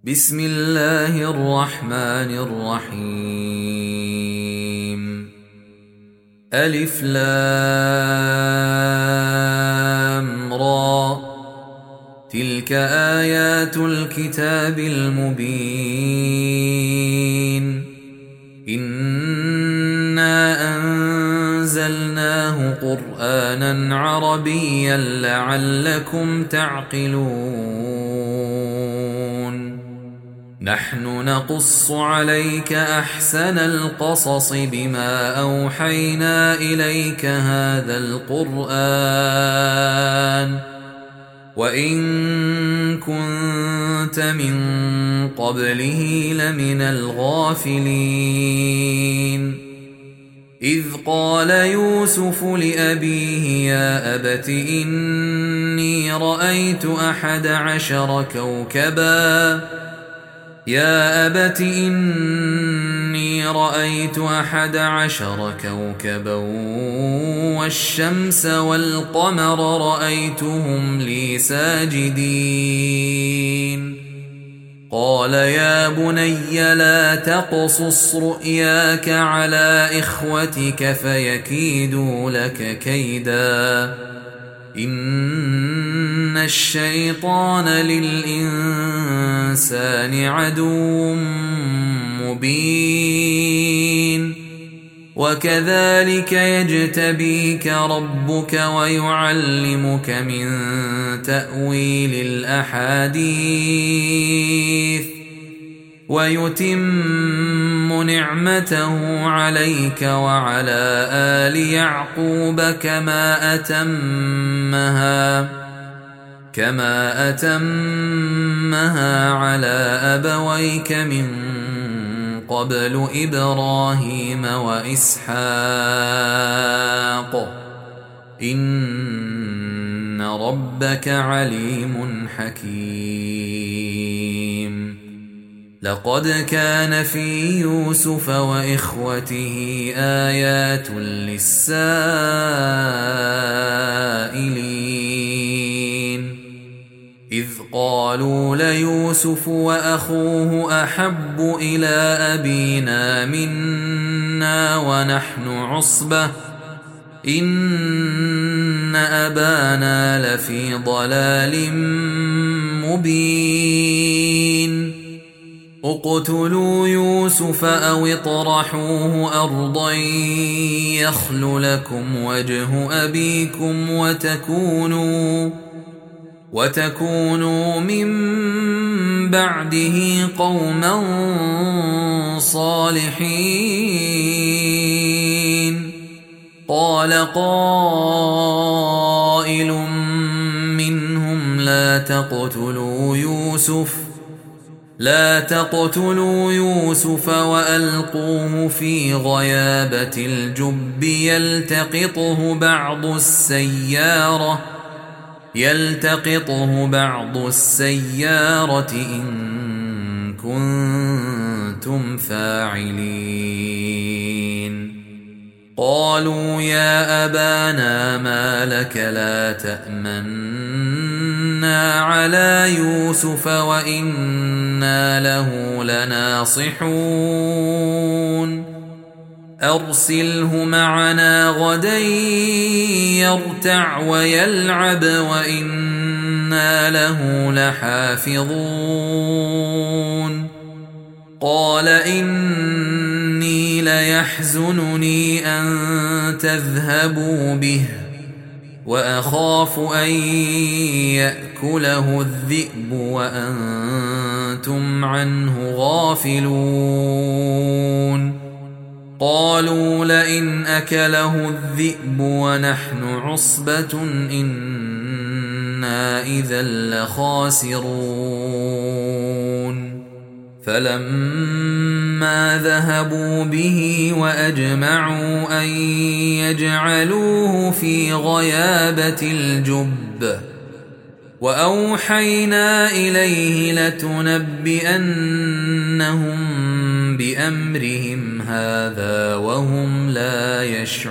بسم الله الرحمن الرحيم. ألف لام را، تلك آيات الكتاب المبين. إنا أنزلناه قرآنا عربيا لعلكم تعقلون. نحن نقص عليك أحسن القصص بما أوحينا إليك هذا القرآن وإن كنت من قبله لمن الغافلين. إذ قال يوسف لأبيه يا أبت إني رأيت 11 كوكبا والشمس والقمر رأيتهم لي ساجدين. قال يا بني لا تقصص رؤياك على إخوتك فيكيدوا لك كيدا إن الشيطان للإنسان عدو مبين. وكذلك يجتبيك ربك ويعلمك من تأويل الأحاديث ويتم نعمته عليك وعلى آل يعقوب كما أتمها على أبويك من قبل إبراهيم وإسحاق إن ربك عليم حكيم. لقد كان في يوسف وإخوته آيات للسائلين إذ قالوا ليوسف وأخوه أحب إلى أبينا منا ونحن عصبة إن أبانا لفي ضلال مبين. اقتلوا يوسف أو اطرحوه أرضا يخل لكم وجه أبيكم وتكونوا من بعده قوما صالحين. قال قائل منهم لا تقتلوا يوسف وألقوه في غيابة الجب يلتقطه بعض السيارة إن كنتم فاعلين. قالوا يا أبانا ما لك لا تأمنا على يوسف وإنا له لناصحون. أرسله معنا غدا يرتع ويلعب وإنا له لحافظون. قال إني ليحزنني أن تذهبوا به وأخاف أن يأكله الذئب وأنتم عنه غافلون. قالوا لئن أكله الذئب ونحن عصبة إنا إذا لخاسرون. فلما ذهبوا به وأجمعوا أن يجعلوه في غيابة الجب وأوحينا إليه لتنبئنهم بأمرهم هذا وهم لا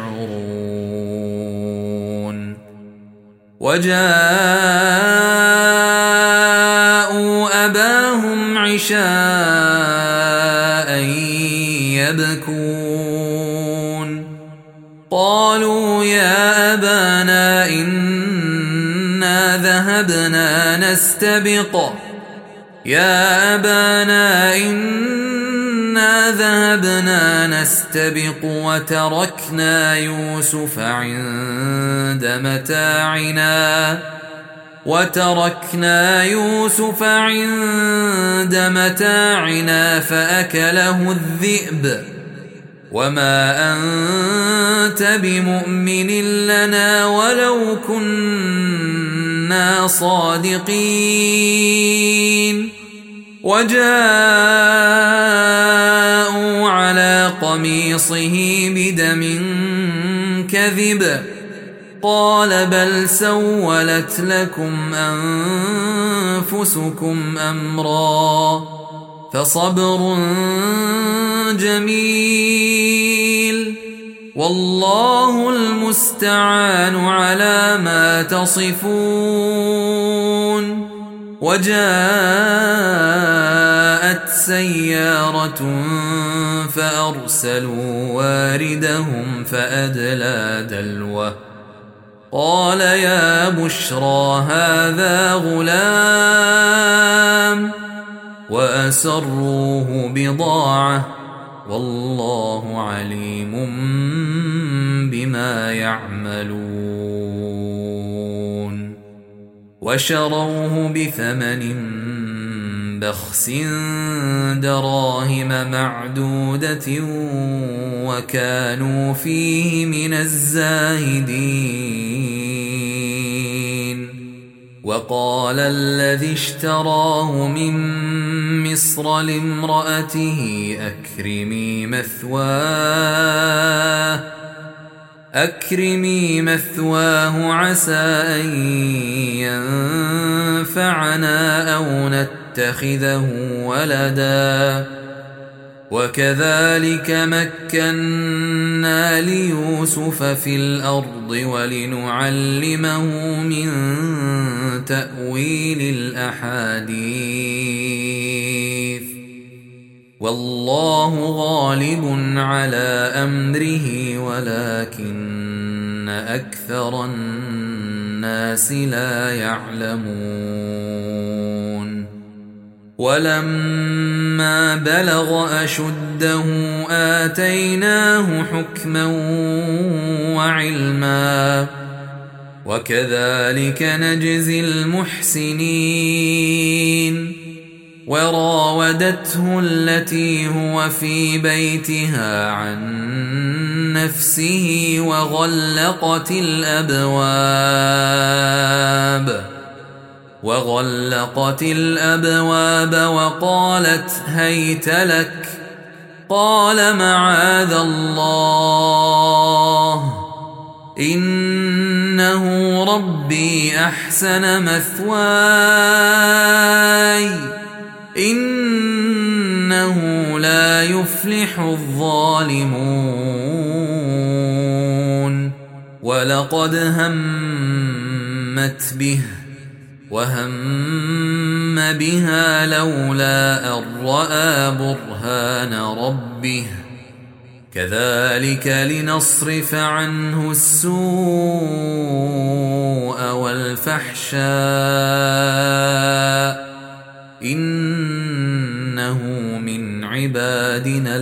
يشعرون. وجاءوا أباهم لهم عشاء يبكون قالوا يا أبانا إنا ذهبنا نستبق وتركنا يوسف عند متاعنا فأكله الذئب وما أنت بمؤمن لنا ولو كنا صادقين وجاءوا على قميصه بدم كذب قال بل سولت لكم أنفسكم أمرا فصبر جميل والله المستعان على ما تصفون وجاءت سيارة فأرسلوا واردهم فأدلى دلوه قال يا بشرى هذا غلام وأسروه بضاعة والله عليم بما يعملون وشروه بثمن بخس دراهم معدودة وكانوا فيه من الزاهدين وقال الذي اشتراه من مصر لامرأته أكرمي مثواه عسى أن ينفعنا أو نتخذه ولدا وكذلك مكنا ليوسف في الأرض ولنعلمه من تأويل الأحاديث والله غالب على أمره ولكن أكثر الناس لا يعلمون ولما بلغ أشده آتيناه حكما وعلما وكذلك نجزي المحسنين وراودته التي هو في بيتها عن نفسه وغلقت الأبواب وقالت هيت لك قال معاذ الله إنه ربي أحسن مثواي إنه لا يفلح الظالمون ولقد همت به وهم بها لولا أن رأى برهان ربه كذلك لنصرف عنه السوء والفحشاء إنه من عبادنا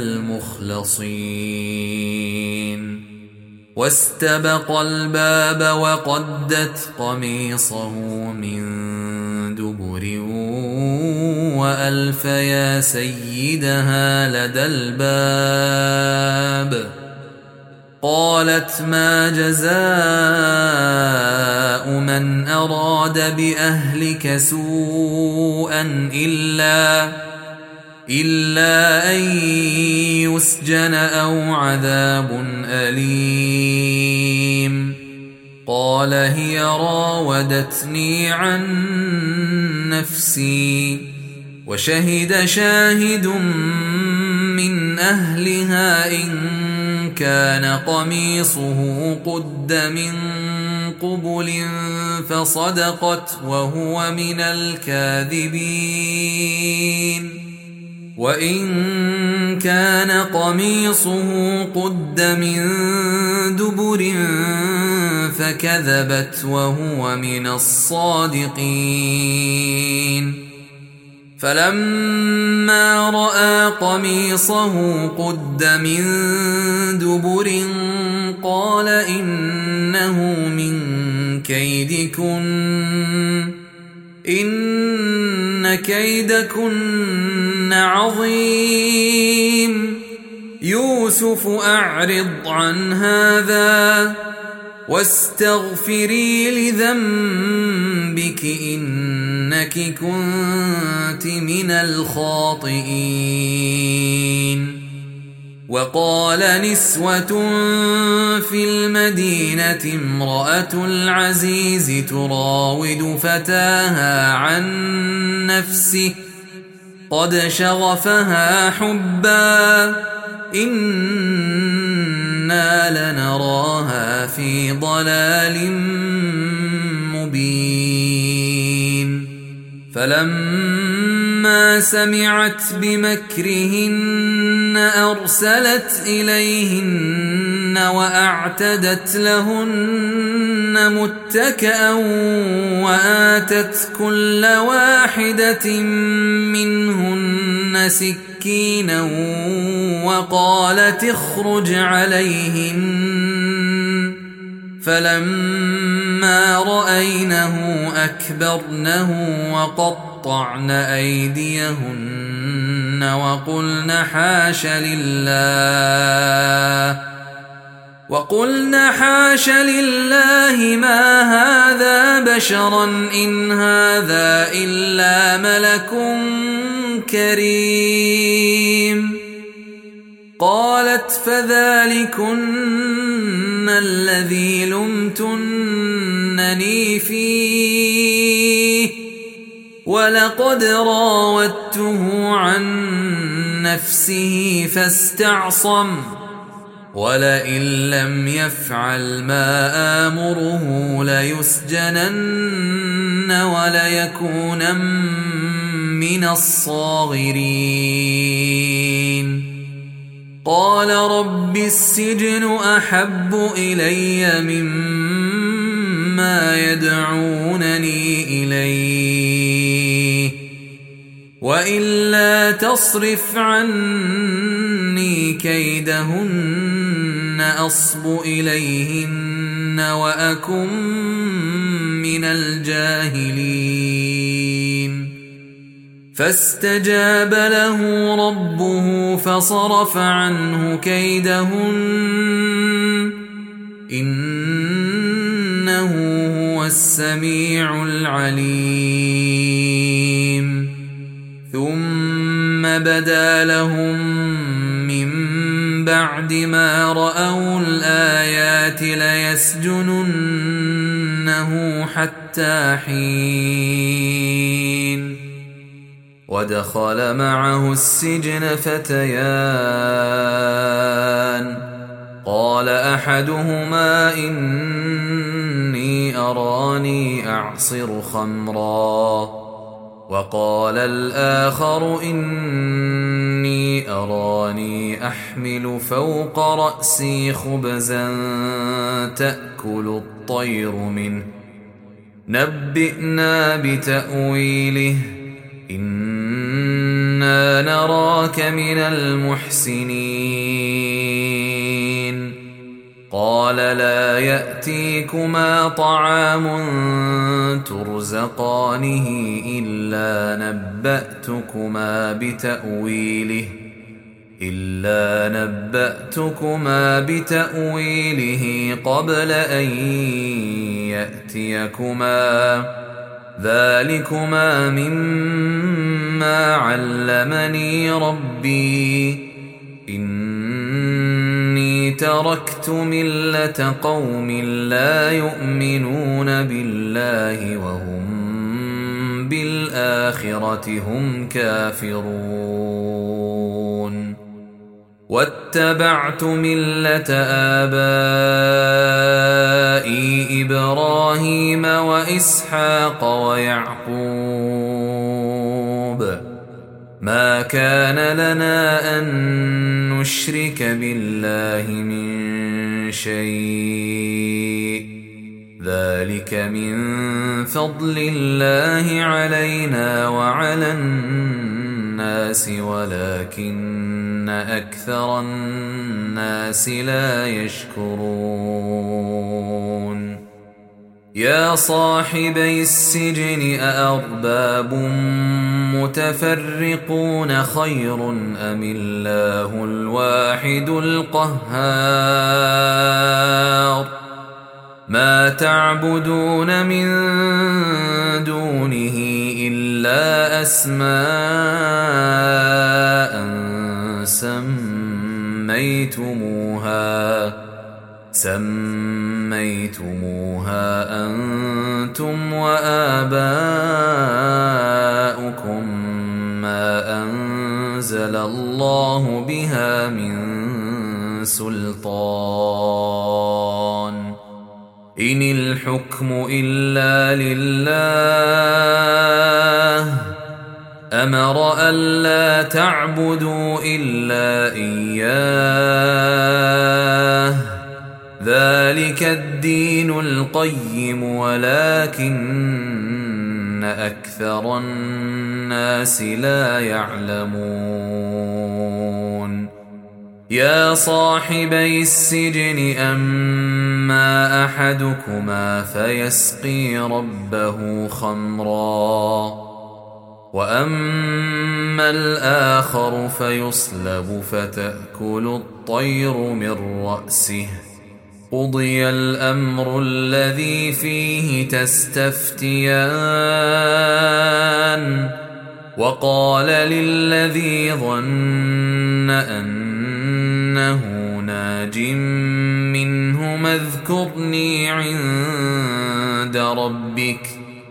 المخلصين واستبق الباب وقدت قميصه من دبر وألف يا سيدها لدى الباب قالت ما جزاء من أراد بأهلك سوءا إلا أن يسجن أو عذاب أليم قال هي راودتني عن نفسي وشهد شاهد من أهلها إن كان قميصه قد من قبل فصدقت وهو من الكاذبين وإن كان قميصه قد من دبر فكذبت وهو من الصادقين فلما رأى قميصه قد من دبر قال إنه من كيدكن إن كيدكن عظيم يوسف أعرض عن هذا واستغفري لذنبك إنك كنت من الخاطئين وقال نسوة في المدينة امرأة العزيز تراود فتاها عن نفسه قد شغفها حبا إنا لنراها في ضلال مبين فلما سمعت بمكرهن أرسلت إليهن وأعتدت لهن متكأ وآتت كل واحدة منهن سكينا وقالت اخرج عليهن فلما رأينه أكبرنه وقطعن أيديهن وقلن حاش لله ما هذا بشرا إن هذا إلا ملك كريم قالت فذلكن الذي لمتنني فيه ولقد راودته عن نفسه فاستعصم ولئن لم يفعل ما آمره ليسجنن وليكون من الصاغرين قال رب السجن أحب إلي مما يدعونني إليه وإلا تصرف عني كيدهن أصب إليهن وأكن من الجاهلين فاستجاب له ربه فصرف عنه كيدهن إنه هو السميع العليم ثم بدا لهم من بعد ما رأوا الآيات ليسجننه حتى حين ودخل معه السجن فتيان قال أحدهما إني أراني أعصر خمرا وقال الآخر إني أراني أحمل فوق رأسي خبزا تأكل الطير منه نبئنا بتأويله إنا نراك من المحسنين قال لا يأتيكما طعام ترزقانه إلا نبأتكما بتأويله قبل أن يأتيكما ذلكما مما علمني ربي إني تركت ملة قوم لا يؤمنون بالله وهم بالآخرة هم كافرون واتبعت ملة آبائي إبراهيم وإسحاق ويعقوب ما كان لنا أن نشرك بالله من شيء ذلك من فضل الله علينا وعلى الناس ولكن أكثر الناس لا يشكرون يا صاحبي السجن أأرباب متفرقون خير أم الله الواحد القهار ما تعبدون من دونه إلا أسماء سميتموها أنتم وآباؤكم ما أنزل الله بها من سلطان إن الحكم إلا لله أمر ألا تعبدوا إلا إياه ذلك الدين القيم ولكن أكثر الناس لا يعلمون يا صاحبي السجن أما أحدكما فيسقي ربه خمرا وأما الآخر فيصلب فتأكل الطير من رأسه قضي الأمر الذي فيه تستفتيان وقال للذي ظن أنه ناج منهما اذكرني عند ربك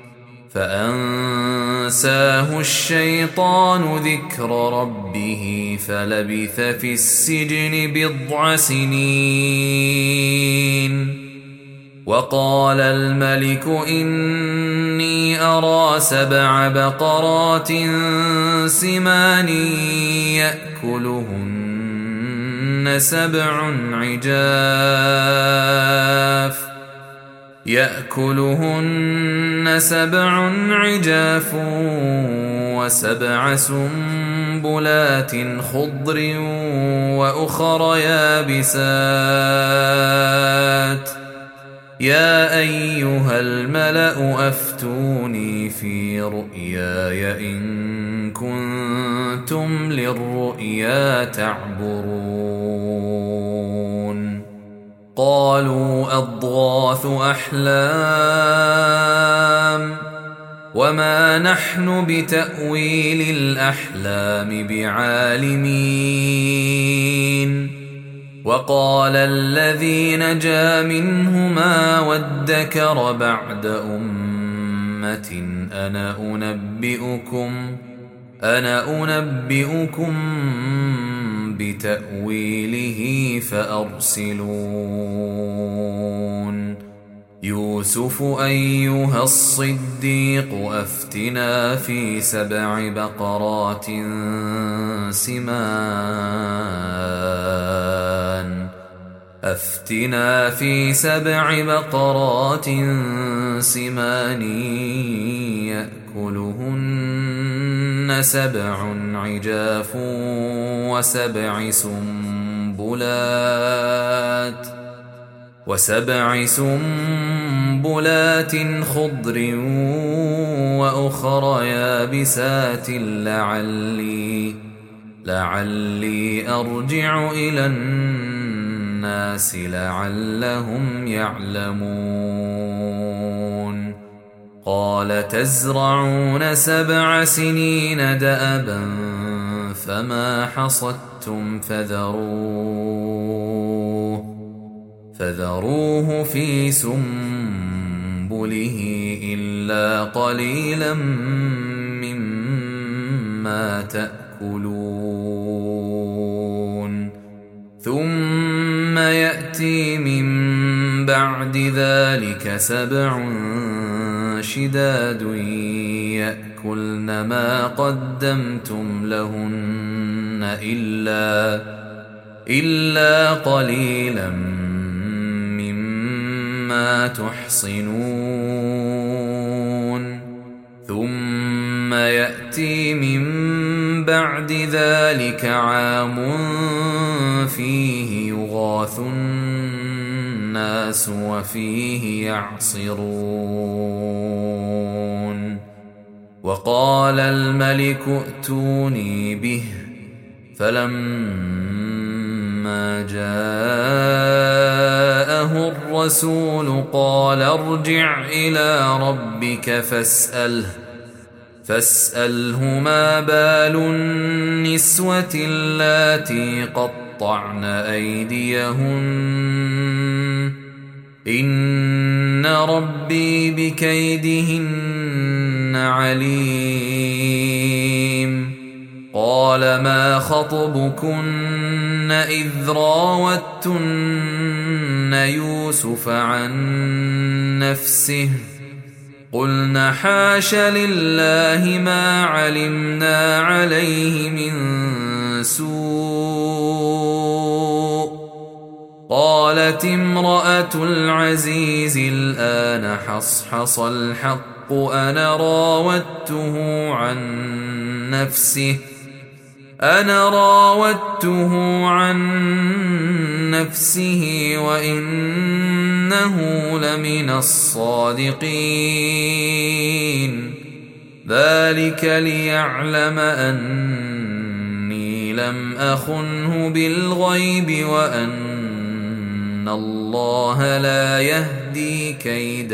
فأنساه الشيطان ذكر ربه فلبث في السجن 9 سنين وقال الملك إني أرى 7 بقرات سمان يأكلهن 7 عجاف و7 سنبلات خضر وأخر يابسات يا أيها الملأ أفتوني في رؤياي إن كنتم للرؤيا تعبرون قالوا أضغاث أحلام وما نحن بتأويل الأحلام بعالمين وقال الذي نجا منهما وادكر بعد أمة أنا أنبئكم بتأويله فأرسلون يوسف أيها الصديق أفتنا في 7 بقرات سمان يأكلهن 7 عجاف و7 سنبلات خضر وأخر يابسات لعلي أرجع إلى الناس لعلهم يعلمون قال تزرعون 7 سنين دأبا فما حصدتم فذروه في سنبله إلا قليلا مما تأكلون يأتي من بعد ذلك 7 شداد يأكلن ما قدمتم لهن إلا قليلا مما تحصنون ثم يأتي من بعد ذلك عام فيه يغاث الناس وفيه يعصرون وقال الملك ائتوني به فلما جاءه الرسول قال ارجع إلى ربك فاسأله ما بال النسوة اللاتي قطعن أيديهن إن ربي بكيدهن عليم قال ما خطبكن إذ راوتن يوسف عن نفسه قلنا حاش لله ما علمنا عليه من سوء قالت امرأة العزيز الآن حصحص الحق أنا راودته عن نفسه وإنه لمن الصادقين ذلك ليعلم أني لم أخنه بالغيب وأن الله لا يهدي كيد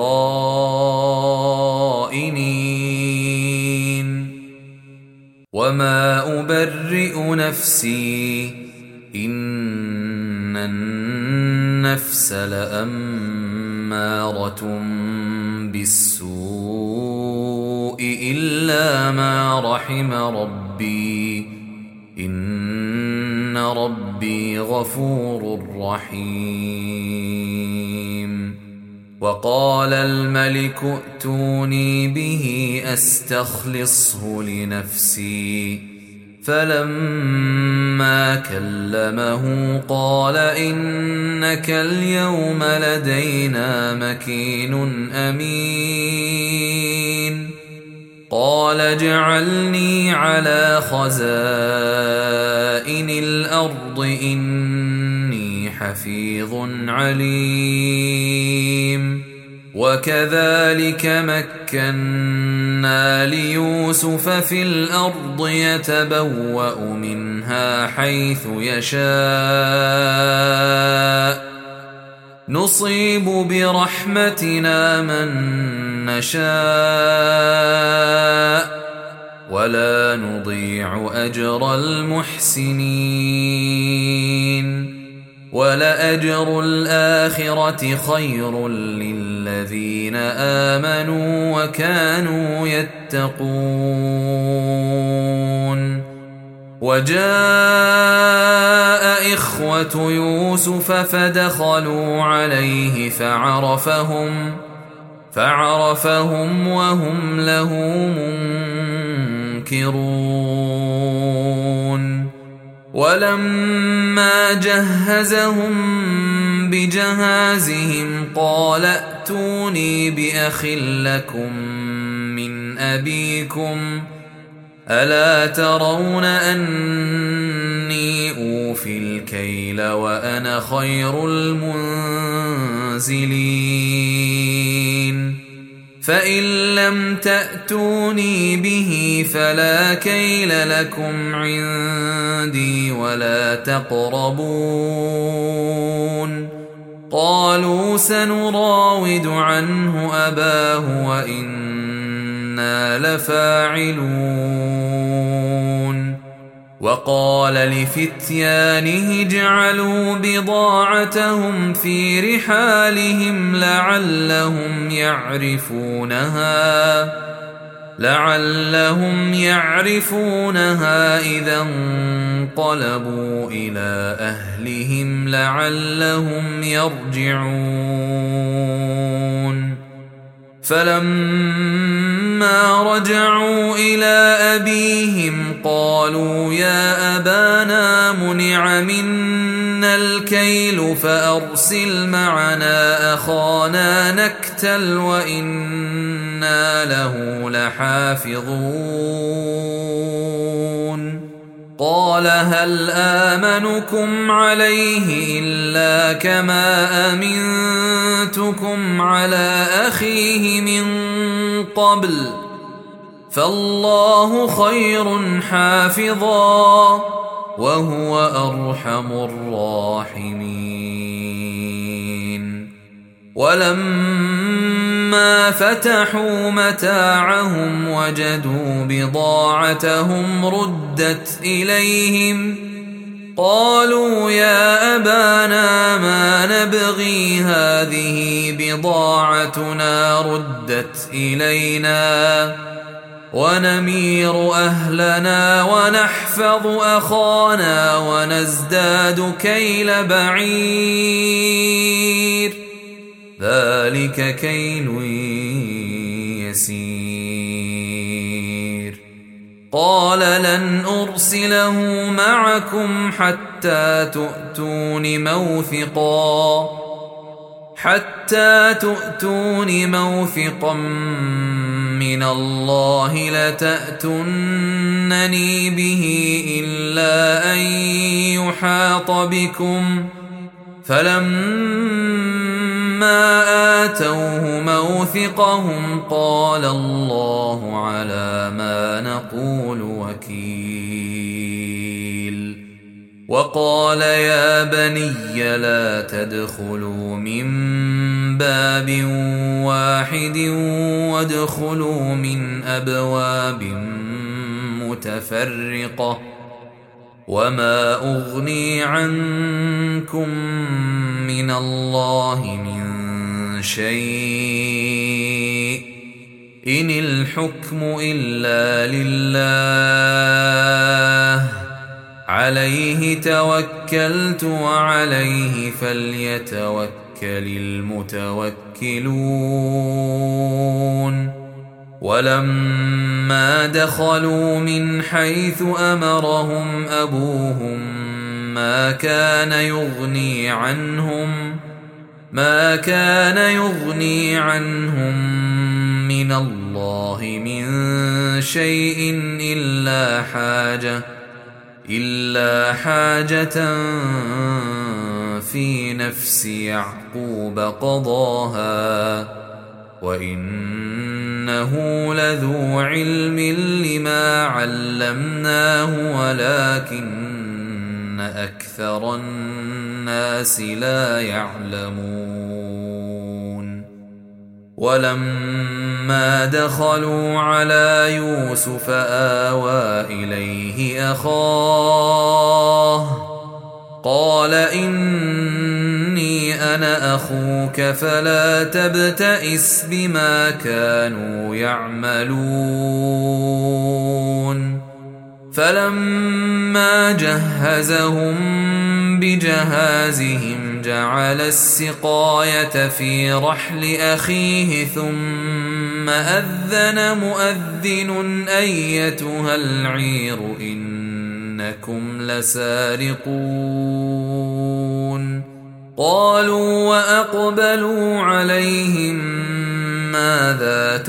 الخائنين وما أبرئ نفسي إن النفس لأمارة بالسوء إلا ما رحم ربي إن ربي غفور رحيم وقال الملك ائتوني به أستخلصه لنفسي فلما كلمه قال إنك اليوم لدينا مكين أمين قال اجعلني على خزائن الأرض إني حفيظ عليم وكذلك مكنا ليوسف في الأرض يتبوأ منها حيث يشاء نصيب برحمتنا من نشاء ولا نضيع أجر المحسنين ولأجر الآخرة خير للذين آمنوا وكانوا يتقون وجاء إخوة يوسف فدخلوا عليه فعرفهم وهم له منكرون ولما جهزهم بجهازهم قال ائتوني بأخ لكم من أبيكم ألا ترون أني أوفي الكيل وأنا خير المنزلين فإن لم تأتوني به فلا كيل لكم عندي ولا تقربون قالوا سنراود عنه أباه وإنا لفاعلون وقال لفتيانه اجعلوا بضاعتهم في رحالهم لعلهم لعلهم يعرفونها إذا انقلبوا إلى أهلهم لعلهم يرجعون فلما رجعوا إلى أبيهم قالوا يا أبانا منع منا الكيل فأرسل معنا أخانا نكتل وإنا له لحافظون قال هل آمنكم عليه إلا كما أمنتكم على أخيه من قبل فالله خير حافظا وهو أرحم الراحمين ولما فتحوا متاعهم وجدوا بضاعتهم ردت إليهم قالوا يا أبانا ما نبغي هذه بضاعتنا ردت إلينا ونمير أهلنا ونحفظ أخانا ونزداد كيل بعير ذلك كيل يسير قال لن أرسله معكم حتى تؤتون موثقا من الله لتأتونني به إلا أن يحاط بكم فلما آتوه موثقهم قال الله على ما نقول وكيل وقال يا بني لا تدخلوا من باب واحد وادخلوا من أبواب متفرقة وما أغني عنكم من الله من شيء إن الحكم إلا لله عليه توكلت وعليه فليتوكل المتوكلون ولما دخلوا من حيث أمرهم أبوهم ما كان يغني عنهم من الله من شيء إلا حاجة في نفس يعقوب قضاها وإنه لذو علم لما علمناه ولكن أكثر الناس لا يعلمون ولما دخلوا على يوسف آوى إليه أخاه قال إني أنا أخوك فلا تبتئس بما كانوا يعملون فلما جهزهم بجهازهم جعل السقاية في رحل أخيه ثم أذن مؤذن أيتها العير إنكم لسارقون قالوا وأقبلوا عليهم ماذا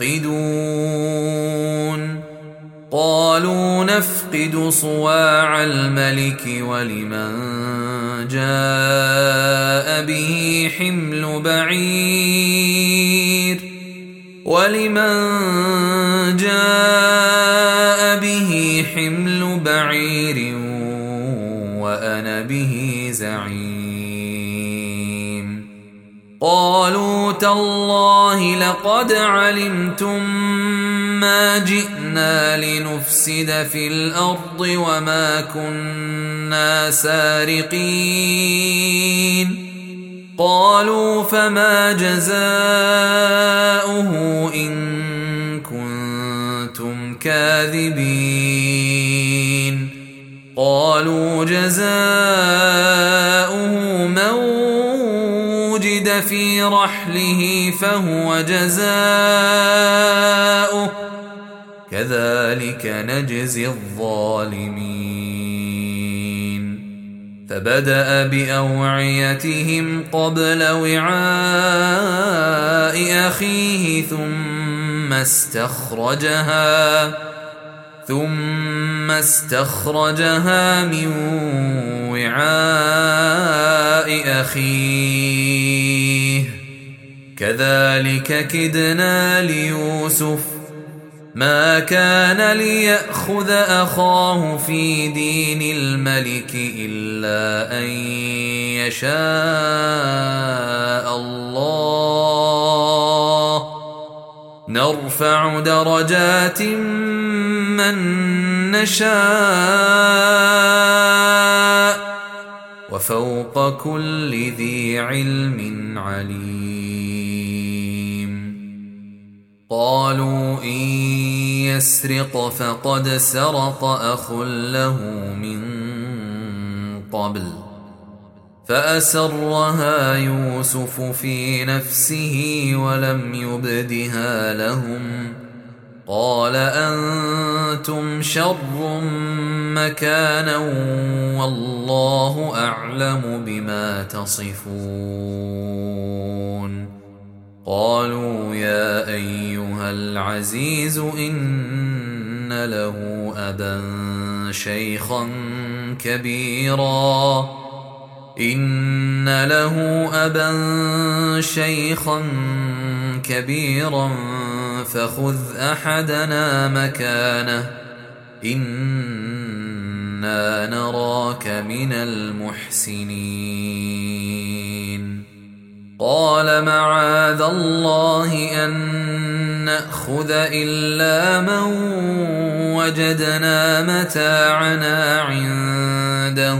تفقدون قالوا نفقد صواع الملك ولمن جاء به حمل بعير وأنا به زعيم قالوا تالله لقد علمتم ما جئنا لنفسد في الأرض وما كنا سارقين قالوا فما جزاؤه إن كنتم الكاذبين قالوا جزاؤه من وجد في رحله فهو جزاؤه كذلك نجزي الظالمين فبدأ بأوعيتهم قبل وعاء أخيه ثم استخرجها من وعاء أخيه كذلك كدنا ليوسف ما كان ليأخذ أخاه في دين الملك إلا أن يشاء الله نرفع درجات من نشاء وفوق كل ذي علم عليم قالوا إن يسرق فقد سرق أخ له من قبل فأسرها يوسف في نفسه ولم يبدها لهم قال أنتم شر مكانا والله أعلم بما تصفون قالوا يا أيها العزيز إن له أبا شيخا كبيرا فخذ أحدنا مكانه إنا نراك من المحسنين قال معاذ الله أن نأخذ إلا من وجدنا متاعنا عنده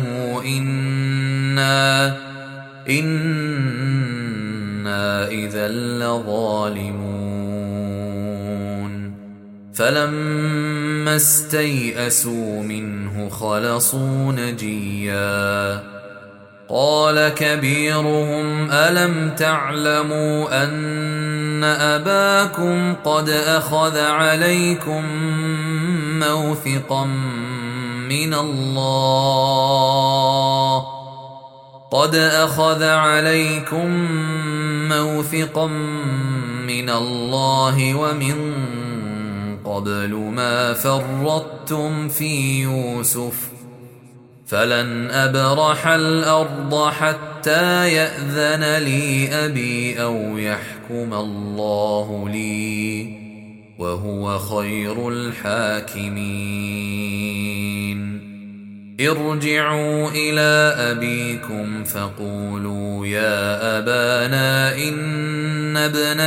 إنا إذا لظالمون فلما استيئسوا منه خلصوا نجيا قال كبيرهم ألم تعلموا أن أباكم قد أخذ عليكم موثقا من الله ومن قبل ما فرطتم في يوسف فلن أبرح الأرض حتى يأذن لي أبي أو يحكم الله لي وهو خير الحاكمين ارجعوا إلى أبيكم فقولوا يا أبانا إن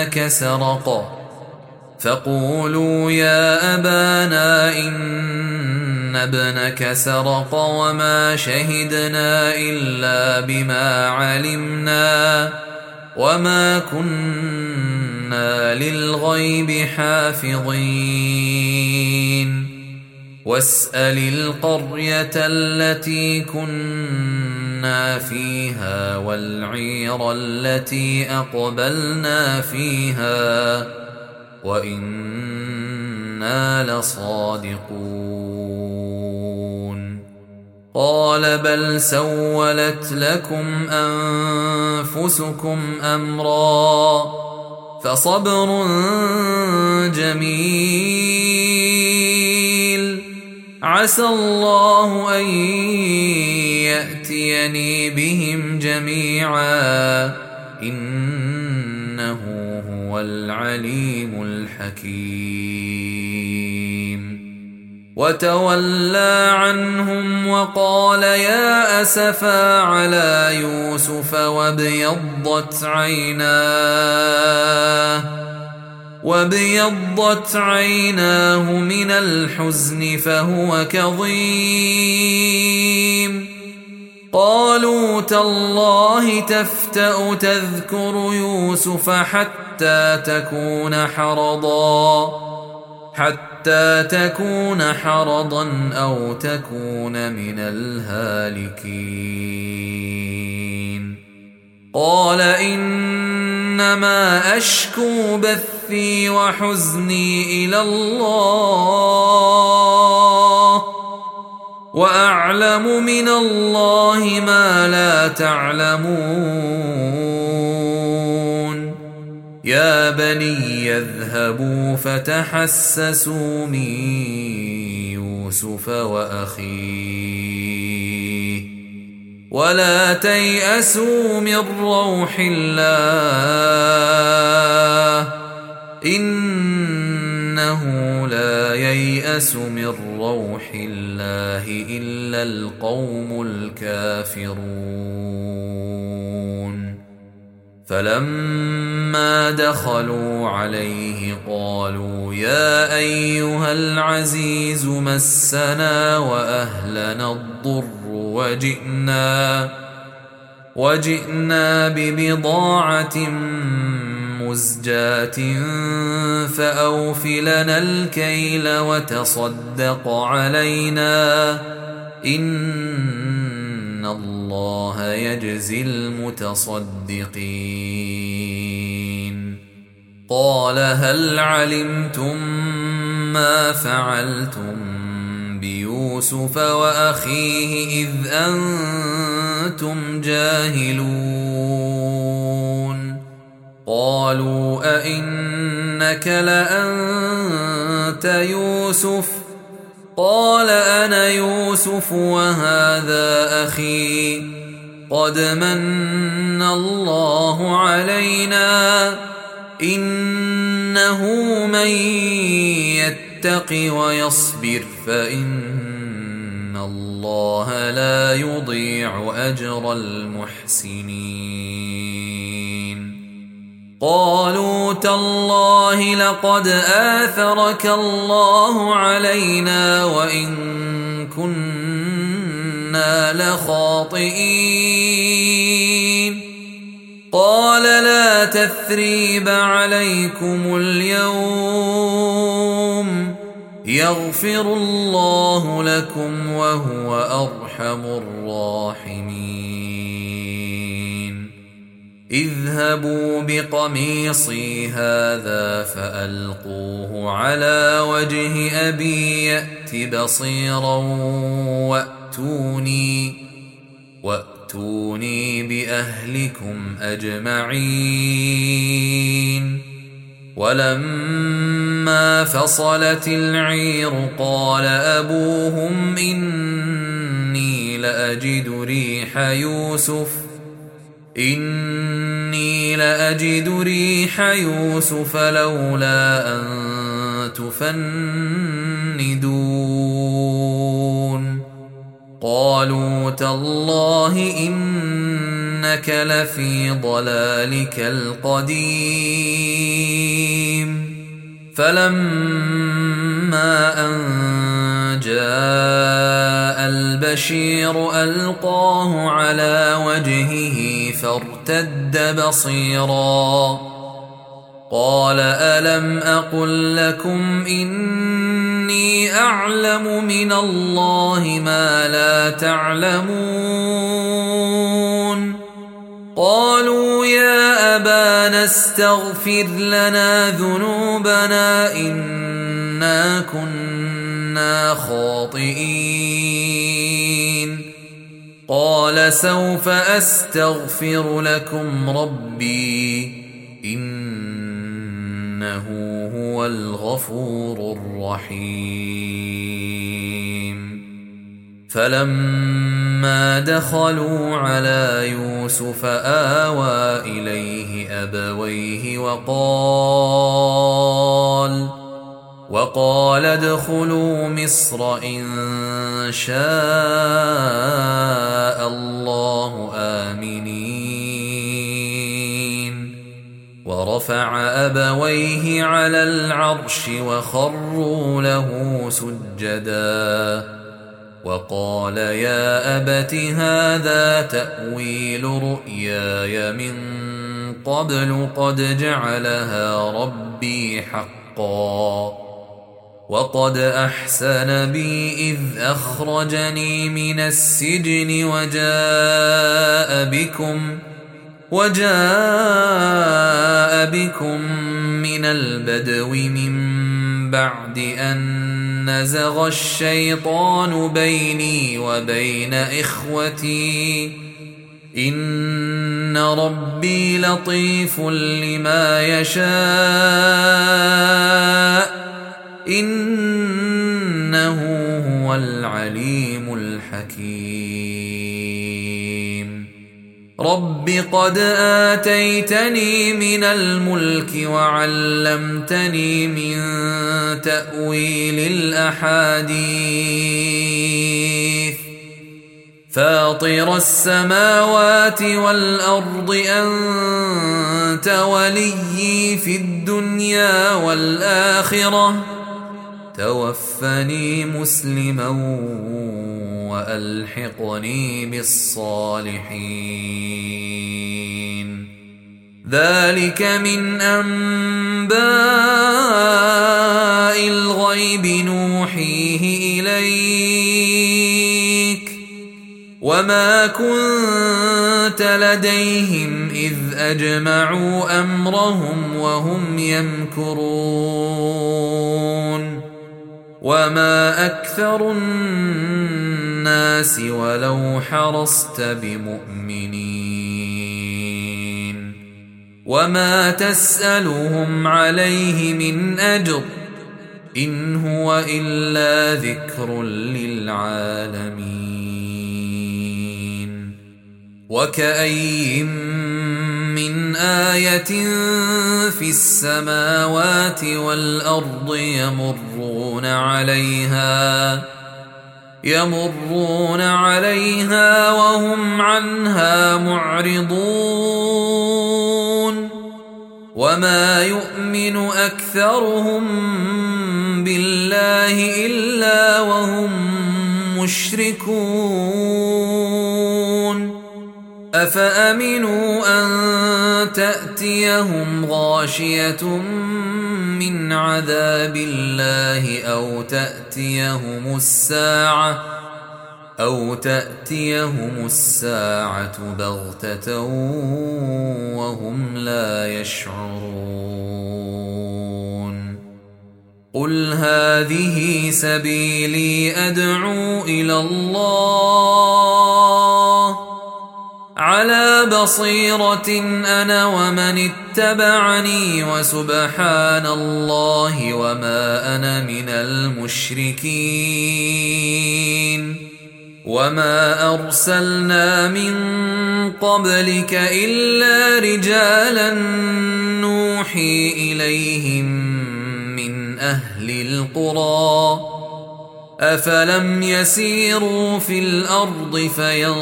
ابنك سرق وما شهدنا إلا بما علمنا وما كنا للغيب حافظين واسأل القرية التي كنا فيها والعير التي أقبلنا فيها وإنا لصادقون قال بل سولت لكم أنفسكم أمرا فصبر جميل عسى الله أن يأتيني بهم جميعا إنه هو العليم الحكيم وتولى عنهم وقال يا أسفا على يوسف وابيضت عيناه من الحزن فهو كظيم قالوا تالله تفتأ تذكر يوسف حتى حتى تكون حرضا أو تكون من الهالكين. قال إنما أشكو بثي وحزني إلى الله وأعلم من الله ما لا تعلمون. يا بني يذهبوا فتحسسوا من يوسف وأخيه ولا تيأسوا من روح الله إنه لا ييأس من روح الله إلا القوم الكافرون. فلما دخلوا عليه قالوا يا أيها العزيز مسنا وأهلنا الضر وجئنا ببضاعة مزجاة فأوف لنا الكيل وتصدق علينا إن الله يجزي المتصدقين. قال هل علمتم ما فعلتم بيوسف وأخيه إذ أنتم جاهلون؟ قالوا أئنك لأنت يوسف؟ قال أنا يوسف وهذا أخي قد من الله علينا إنه من يتق ويصبر فإن الله لا يضيع أجر المحسنين. قالوا تالله لقد آثرك الله علينا وإن كنا لخاطئين. قال لا تثريب عليكم اليوم يغفر الله لكم وهو أرحم الراحمين. اذهبوا بقميصي هذا فألقوه على وجه أبي يأت بصيرا وأتوني بأهلكم أجمعين. ولما فصلت العير قال أبوهم إني لأجد ريح يوسف لولا أن تفندون. قالوا تالله إنك لفي ضلالك القديم. فلما أن جاء البشير ألقاه على وجهه فارتد بصيرا قال ألم أقل لكم إني أعلم من الله ما لا تعلمون. قالوا يا أبانا استغفر لنا ذنوبنا إنا كنا خاطئين. قال سوف أستغفر لكم ربي إنه هو الغفور الرحيم. فلما دخلوا على يوسف آوى إليه أبويه وقال ادخلوا مصر إن شاء الله آمنين. ورفع أبويه على العرش وخروا له سجدا وقال يا أبت هذا تأويل رؤياي من قبل قد جعلها ربي حقا وقد أحسن بي إذ أخرجني من السجن وجاء بكم من البدو من بعد أن نزغ الشيطان بيني وبين إخوتي إن ربي لطيف لما يشاء إنه هو العليم الحكيم رب قد آتيتني من الملك وعلمتني من تأويل الأحاديث فاطر السماوات والأرض أنت وليي في الدنيا والآخرة توفني مسلما وألحقني بالصالحين ذلك من أنباء الغيب نوحيه إليك وما كنت لديهم إذ أجمعوا أمرهم وهم يمكرون وما أكثر الناس ولو حرصت بمؤمنين وما تسألهم عليه من أجر إن هو إلا ذكر للعالمين وكأي من آية في السماوات والأرض يمرون عليها وهم عنها معرضون وما يؤمن أكثرهم بالله إلا وهم مشركون أفأمنوا أن تأتيهم غاشية من عذاب الله أو تأتيهم الساعة بغتة وهم لا يشعرون قل هذه سبيلي أدعو إلى الله على بصيرة أنا ومن اتبعني وسبحان الله وما أنا من المشركين وما أرسلنا من قبلك إلا رجالا نوحي إليهم من أهل القرى أفلم يسيروا في الأرض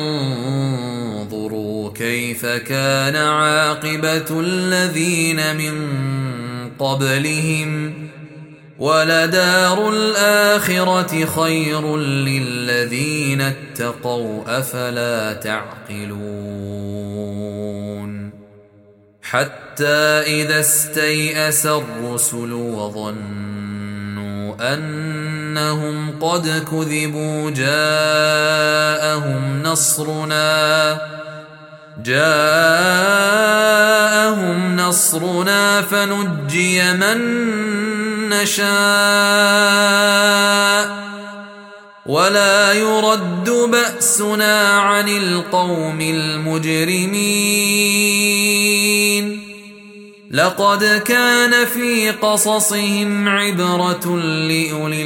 فينظروا كيف كان عاقبة الذين من قبلهم ولدار الآخرة خير للذين اتقوا أفلا تعقلون حتى إذا استيأس الرسل وظنوا أنهم قد كذبوا جاءهم نصرنا فنجي من نشاء ولا يرد بأسنا عن القوم المجرمين لقد كان في قصصهم عبرة لأولي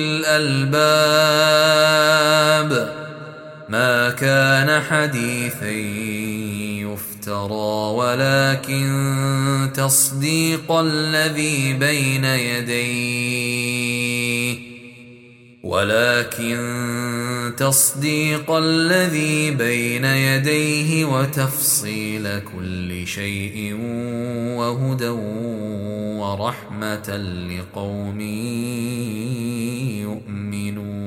الألباب ما كان حديثا يفترى ولكن تصديق الذي بين يديه وتفصيل كل شيء وهدى ورحمة لقوم يؤمنون